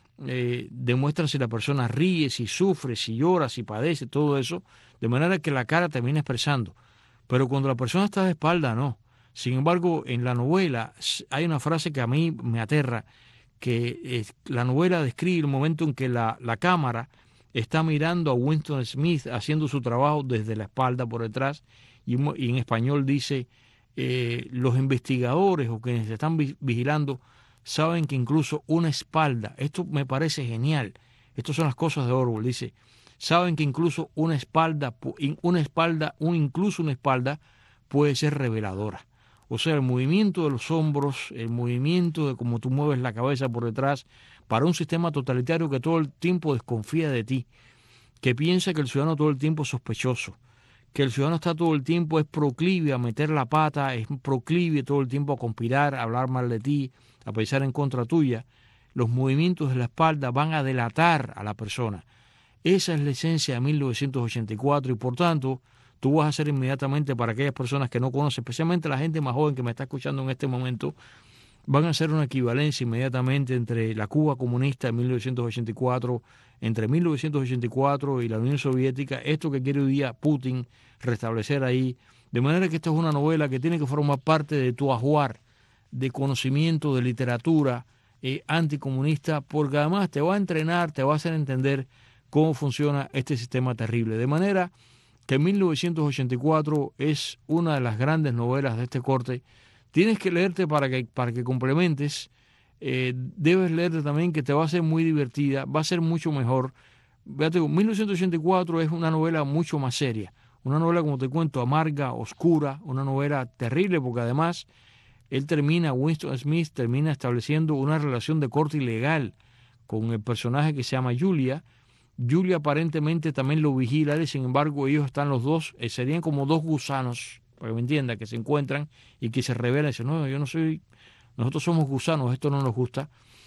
eh, demuestran si la persona ríe, si sufre, si llora, si padece, todo eso, de manera que la cara termina expresando. Pero cuando la persona está de espalda, no. Sin embargo, en la novela hay una frase que a mí me aterra, que eh, la novela describe el momento en que la, la cámara está mirando a Winston Smith haciendo su trabajo desde la espalda por detrás, y, y en español dice, eh, los investigadores o quienes están vigilando saben que incluso una espalda, esto me parece genial, estas son las cosas de Orwell, dice, saben que incluso una espalda, una espalda, un, incluso una espalda puede ser reveladora. O sea, el movimiento de los hombros, el movimiento de cómo tú mueves la cabeza por detrás, para un sistema totalitario que todo el tiempo desconfía de ti, que piensa que el ciudadano todo el tiempo es sospechoso, que el ciudadano está todo el tiempo, es proclive a meter la pata, es proclive todo el tiempo a conspirar, a hablar mal de ti, a pensar en contra tuya, los movimientos de la espalda van a delatar a la persona. Esa es la esencia de mil novecientos ochenta y cuatro y por tanto tú vas a hacer inmediatamente, para aquellas personas que no conocen, especialmente la gente más joven que me está escuchando en este momento, van a hacer una equivalencia inmediatamente entre la Cuba comunista de mil novecientos ochenta y cuatro, entre mil novecientos ochenta y cuatro y la Unión Soviética, esto que quiere hoy día Putin restablecer ahí, de manera que esta es una novela que tiene que formar parte de tu ajuar de conocimiento, de literatura eh, anticomunista, porque además te va a entrenar, te va a hacer entender cómo funciona este sistema terrible. De manera que mil novecientos ochenta y cuatro es una de las grandes novelas de este corte. Tienes que leerte para que, para que complementes, eh, debes leerte también, que te va a ser muy divertida, va a ser mucho mejor. Fíjate, mil novecientos ochenta y cuatro es una novela mucho más seria, una novela, como te cuento, amarga, oscura, una novela terrible, porque además él termina, Winston Smith termina estableciendo una relación de corte ilegal con el personaje que se llama Julia. Julia aparentemente también lo vigila, y sin embargo ellos están los dos, eh, serían como dos gusanos, para que me entienda, que se encuentran y que se revelan y dicen, no, yo no soy, nosotros somos gusanos, esto no nos gusta.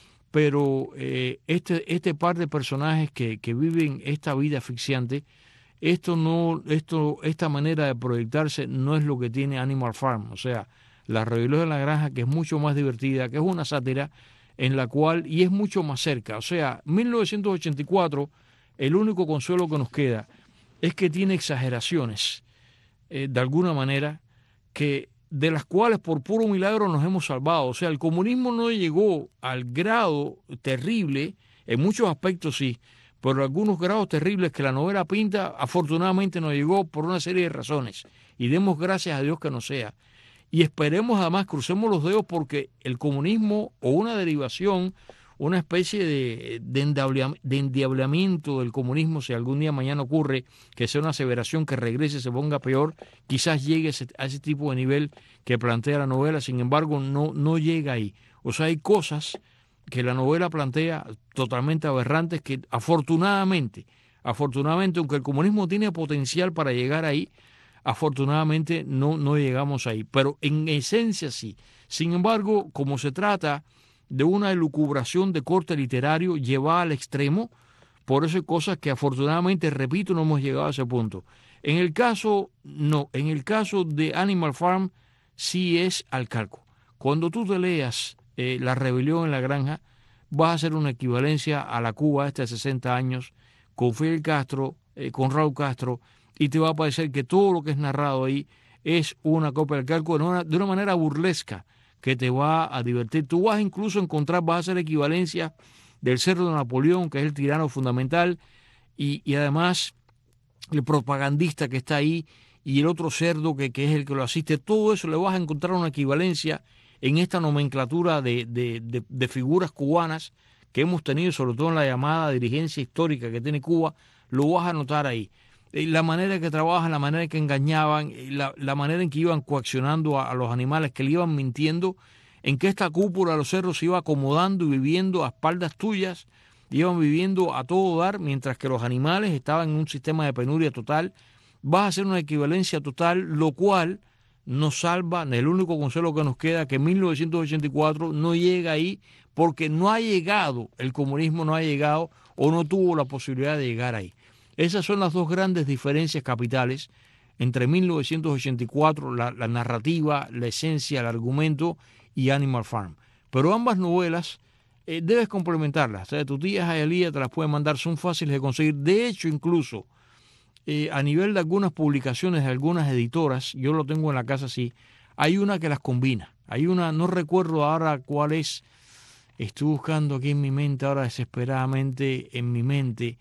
Pero eh, este, este par de personajes que, que viven esta vida asfixiante, esto no, esto, esta manera de proyectarse no es lo que tiene Animal Farm, o sea, La rebelión de la granja, que es mucho más divertida, que es una sátira en la cual, y es mucho más cerca, o sea, mil novecientos ochenta y cuatro, el único consuelo que nos queda es que tiene exageraciones, eh, de alguna manera, que de las cuales por puro milagro nos hemos salvado. O sea, el comunismo no llegó al grado terrible, en muchos aspectos sí, pero algunos grados terribles que la novela pinta, afortunadamente no llegó por una serie de razones. Y demos gracias a Dios que no sea. Y esperemos además, crucemos los dedos, porque el comunismo, o una derivación, una especie de, de, de endiablamiento del comunismo, si algún día mañana ocurre que sea una aseveración que regrese, se ponga peor, quizás llegue a ese, a ese tipo de nivel que plantea la novela. Sin embargo, no, no llega ahí. O sea, hay cosas que la novela plantea totalmente aberrantes que afortunadamente, afortunadamente, aunque el comunismo tiene potencial para llegar ahí, afortunadamente no, no llegamos ahí. Pero en esencia sí. Sin embargo, como se trata de una elucubración de corte literario llevada al extremo, por eso hay cosas que afortunadamente, repito, no hemos llegado a ese punto. En el caso, no, en el caso de Animal Farm sí es al calco. Cuando tú te leas eh, La rebelión en la granja, vas a hacer una equivalencia a la Cuba esta de sesenta años, con Fidel Castro, eh, con Raúl Castro, y te va a parecer que todo lo que es narrado ahí es una copia del calco de una, de una manera burlesca, que te va a divertir. Tú vas incluso a encontrar, vas a hacer equivalencia del cerdo de Napoleón, que es el tirano fundamental, y, y además el propagandista que está ahí, y el otro cerdo que, que es el que lo asiste. Todo eso le vas a encontrar una equivalencia en esta nomenclatura de, de, de, de figuras cubanas que hemos tenido, sobre todo en la llamada dirigencia histórica que tiene Cuba, lo vas a notar ahí. La manera en que trabajan, la manera en que engañaban, la, la manera en que iban coaccionando a, a los animales, que le iban mintiendo, en que esta cúpula de los cerros se iba acomodando y viviendo a espaldas tuyas, iban viviendo a todo dar, mientras que los animales estaban en un sistema de penuria total. Vas a hacer una equivalencia total, lo cual nos salva, el único consuelo que nos queda, que mil novecientos ochenta y cuatro no llega ahí, porque no ha llegado, el comunismo no ha llegado o no tuvo la posibilidad de llegar ahí. Esas son las dos grandes diferencias capitales entre mil novecientos ochenta y cuatro, la, la narrativa, la esencia, el argumento, y Animal Farm. Pero ambas novelas eh, debes complementarlas. O sea, tu tía Jayalía te las puede mandar, son fáciles de conseguir. De hecho, incluso eh, a nivel de algunas publicaciones de algunas editoras, yo lo tengo en la casa así, hay una que las combina. Hay una, no recuerdo ahora cuál es, estoy buscando aquí en mi mente ahora desesperadamente, en mi mente,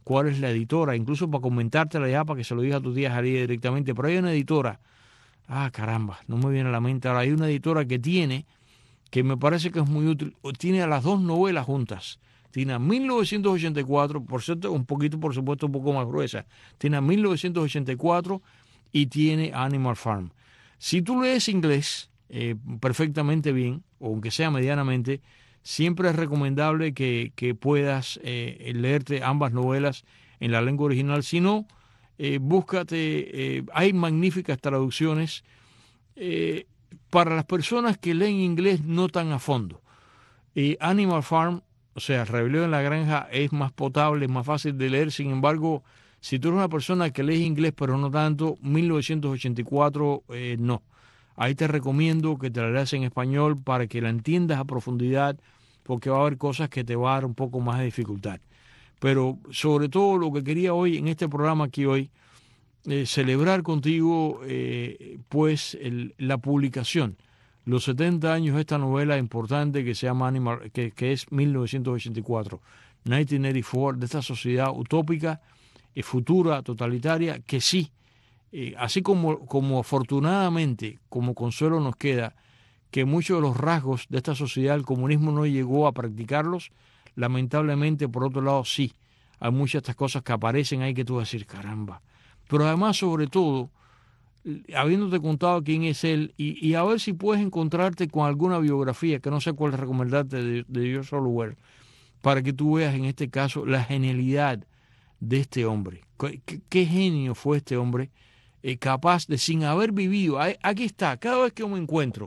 cuál es la editora, incluso para comentártela ya, para que se lo diga a tu tía Jalía directamente. Pero hay una editora, ah, caramba, no me viene a la mente ahora, hay una editora que tiene, que me parece que es muy útil, tiene a las dos novelas juntas. Tiene a mil novecientos ochenta y cuatro, por cierto, un poquito, por supuesto, un poco más gruesa. Tiene a mil novecientos ochenta y cuatro y tiene Animal Farm. Si tú lees inglés eh, perfectamente bien, o aunque sea medianamente, siempre es recomendable que, que puedas eh, leerte ambas novelas en la lengua original. Si no, eh, búscate, eh, hay magníficas traducciones eh, para las personas que leen inglés no tan a fondo. Eh, Animal Farm, o sea, Rebelión en la Granja, es más potable, es más fácil de leer. Sin embargo, si tú eres una persona que lees inglés pero no tanto, mil novecientos ochenta y cuatro eh, no. Ahí te recomiendo que te la leas en español para que la entiendas a profundidad, porque va a haber cosas que te va a dar un poco más de dificultad. Pero sobre todo lo que quería hoy, en este programa aquí hoy, eh, celebrar contigo eh, pues el, la publicación, los setenta años de esta novela importante que se llama Animal, que, que es mil novecientos ochenta y cuatro, mil novecientos ochenta y cuatro, de esta sociedad utópica y futura, totalitaria, que sí, eh, así como, como afortunadamente, como consuelo nos queda, que muchos de los rasgos de esta sociedad, el comunismo no llegó a practicarlos, lamentablemente, por otro lado, sí, hay muchas de estas cosas que aparecen ahí que tú vas a decir, caramba. Pero además, sobre todo, habiéndote contado quién es él, y, y a ver si puedes encontrarte con alguna biografía, que no sé cuál recomendarte de, de George Orwell, para que tú veas en este caso la genialidad de este hombre. ¿Qué, qué genio fue este hombre? Eh, capaz de, sin haber vivido, aquí está, cada vez que yo me encuentro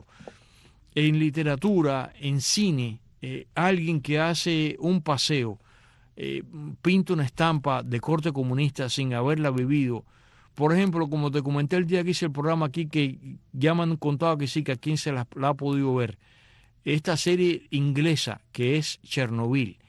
en literatura, en cine, eh, alguien que hace un paseo, eh, pinta una estampa de corte comunista sin haberla vivido. Por ejemplo, como te comenté el día que hice el programa aquí, que ya me han contado que sí, que a quien se la, la ha podido ver, esta serie inglesa que es Chernobyl,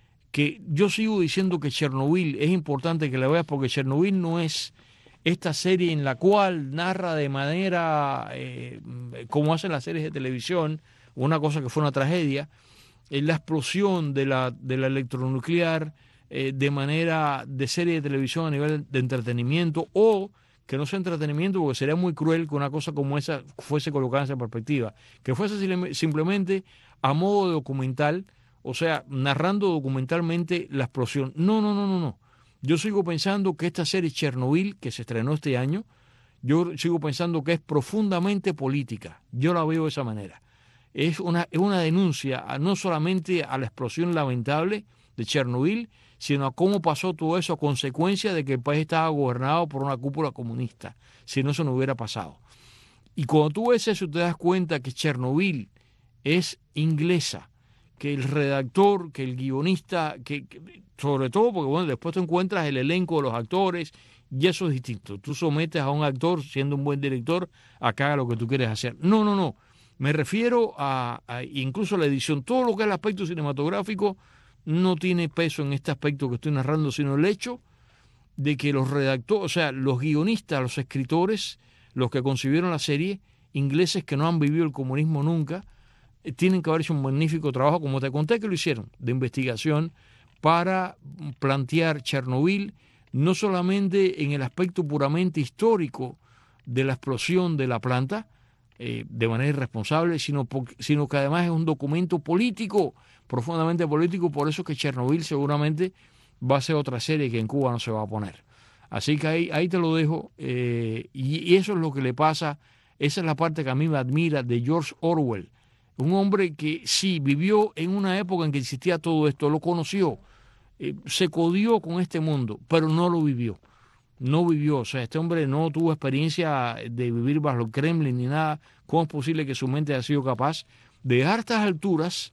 que yo sigo diciendo que Chernobyl es importante que la veas, porque Chernobyl no es esta serie en la cual narra de manera, eh, como hacen las series de televisión, una cosa que fue una tragedia, eh, la explosión de la, de la electronuclear, eh, de manera de serie de televisión a nivel de entretenimiento, o que no sea entretenimiento, porque sería muy cruel que una cosa como esa fuese colocada en esa perspectiva, que fuese simplemente a modo de documental, o sea, narrando documentalmente la explosión. No, no, no, no, no. Yo sigo pensando que esta serie Chernobyl, que se estrenó este año, yo sigo pensando que es profundamente política. Yo la veo de esa manera. Es una, es una denuncia a, no solamente a la explosión lamentable de Chernobyl, sino a cómo pasó todo eso a consecuencia de que el país estaba gobernado por una cúpula comunista. Si no, eso no hubiera pasado. Y cuando tú ves eso, te das cuenta que Chernobyl es inglesa, que el redactor, que el guionista, que, que sobre todo porque bueno, después te encuentras el elenco de los actores y eso es distinto. Tú sometes a un actor, siendo un buen director, a que haga lo que tú quieres hacer. No, no, no. Me refiero a, a incluso a la edición. Todo lo que es el aspecto cinematográfico no tiene peso en este aspecto que estoy narrando, sino el hecho de que los redactores, o sea, los guionistas, los escritores, los que concibieron la serie, ingleses que no han vivido el comunismo nunca, tienen que haber hecho un magnífico trabajo, como te conté que lo hicieron, de investigación para plantear Chernobyl no solamente en el aspecto puramente histórico de la explosión de la planta eh, de manera irresponsable, sino, por, sino que además es un documento político, profundamente político. Por eso que Chernobyl seguramente va a ser otra serie que en Cuba no se va a poner. Así que ahí, ahí te lo dejo, eh, y, y eso es lo que le pasa. Esa es la parte que a mí me admira de George Orwell. Un hombre que sí vivió en una época en que existía todo esto, lo conoció, eh, se codió con este mundo, pero no lo vivió. No vivió, o sea, este hombre no tuvo experiencia de vivir bajo el Kremlin ni nada. ¿Cómo es posible que su mente haya sido capaz de a estas alturas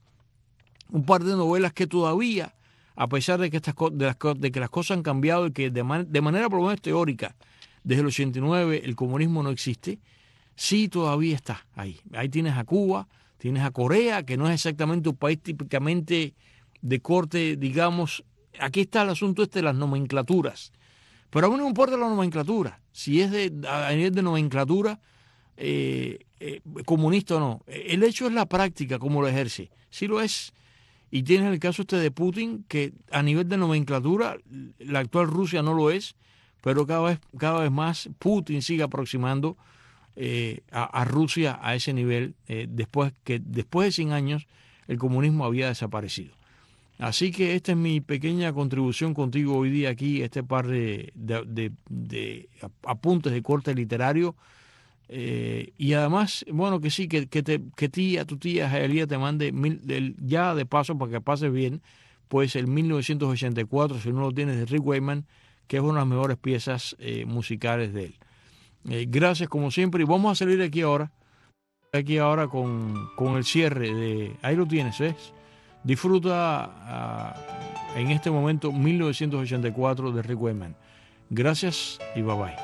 un par de novelas que todavía, a pesar de que, estas, de las, de que las cosas han cambiado y que de, man, de manera por lo menos teórica, desde el ochenta y nueve el comunismo no existe, sí todavía está ahí. Ahí tienes a Cuba, tienes a Corea, que no es exactamente un país típicamente de corte, digamos, aquí está el asunto este de las nomenclaturas. Pero a mí no me importa la nomenclatura, si es de, a nivel de nomenclatura eh, eh, comunista o no. El hecho es la práctica, cómo lo ejerce. Sí lo es. Y tienes el caso este de Putin, que a nivel de nomenclatura, la actual Rusia no lo es, pero cada vez, cada vez más Putin sigue aproximando eh, a, a Rusia a ese nivel, eh, después que después de cien años el comunismo había desaparecido. Así que esta es mi pequeña contribución contigo hoy día aquí, este par de, de, de, de apuntes de corte literario. Eh, y además, bueno, que sí, que, que, te, que tía, tu tía Jaelía te mande mil, el, ya de paso para que pases bien, pues el mil novecientos ochenta y cuatro, si no lo tienes, de Rick Wakeman, que es una de las mejores piezas eh, musicales de él. Eh, gracias como siempre, y vamos a salir aquí ahora, aquí ahora con, con el cierre de, ahí lo tienes, ¿ves? Disfruta uh, en este momento mil novecientos ochenta y cuatro de Rick Wakeman. Gracias y bye bye.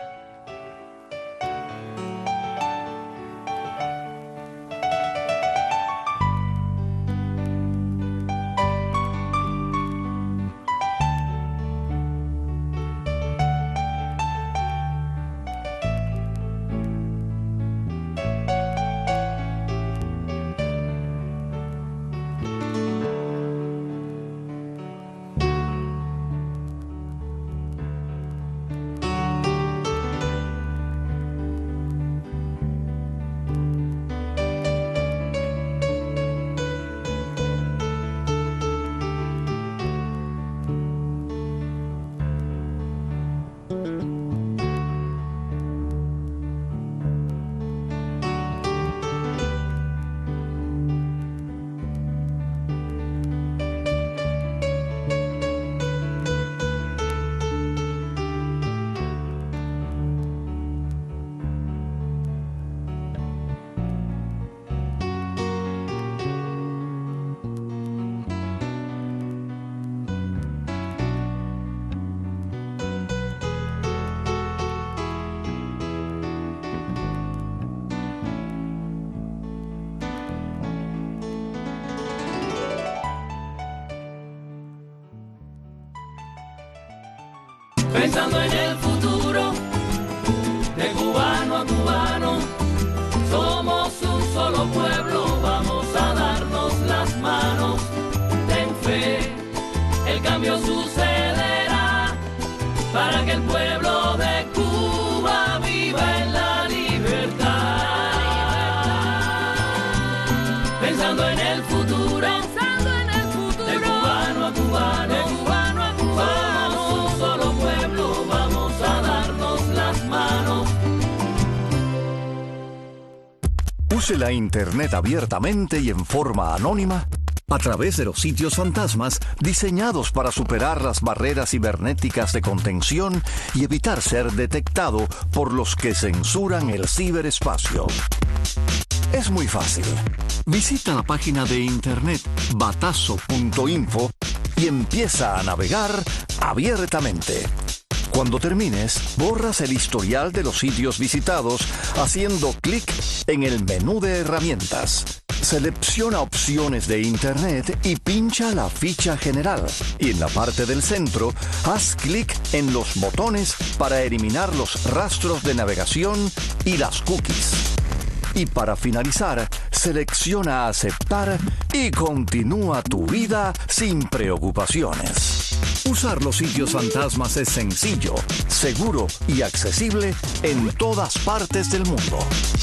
Pensando en el futuro, de cubano a cubano, somos un solo pueblo, vamos a darnos las manos. Ten fe, el cambio sucederá, para que el pueblo de Cuba viva en la libertad. Pensando en el futuro, pensando en el futuro, de cubano a cubano, de cubano a cubano, somos un solo pueblo, vamos a darnos las manos. Use la Internet abiertamente y en forma anónima a través de los sitios fantasmas diseñados para superar las barreras cibernéticas de contención y evitar ser detectado por los que censuran el ciberespacio. Es muy fácil. Visita la página de internet batazo punto info y empieza a navegar abiertamente. Cuando termines, borras el historial de los sitios visitados haciendo clic en el menú de herramientas. Selecciona opciones de Internet y pincha la ficha general. Y en la parte del centro, haz clic en los botones para eliminar los rastros de navegación y las cookies. Y para finalizar, selecciona aceptar y continúa tu vida sin preocupaciones. Usar los sitios fantasmas es sencillo, seguro y accesible en todas partes del mundo.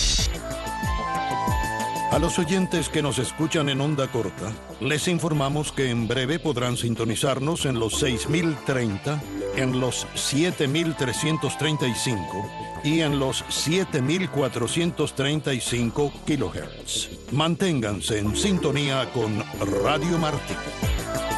A los oyentes que nos escuchan en onda corta, les informamos que en breve podrán sintonizarnos en los seis mil treinta, en los siete mil trescientos treinta y cinco y en los siete mil cuatrocientos treinta y cinco kilohertz. Manténganse en sintonía con Radio Martí.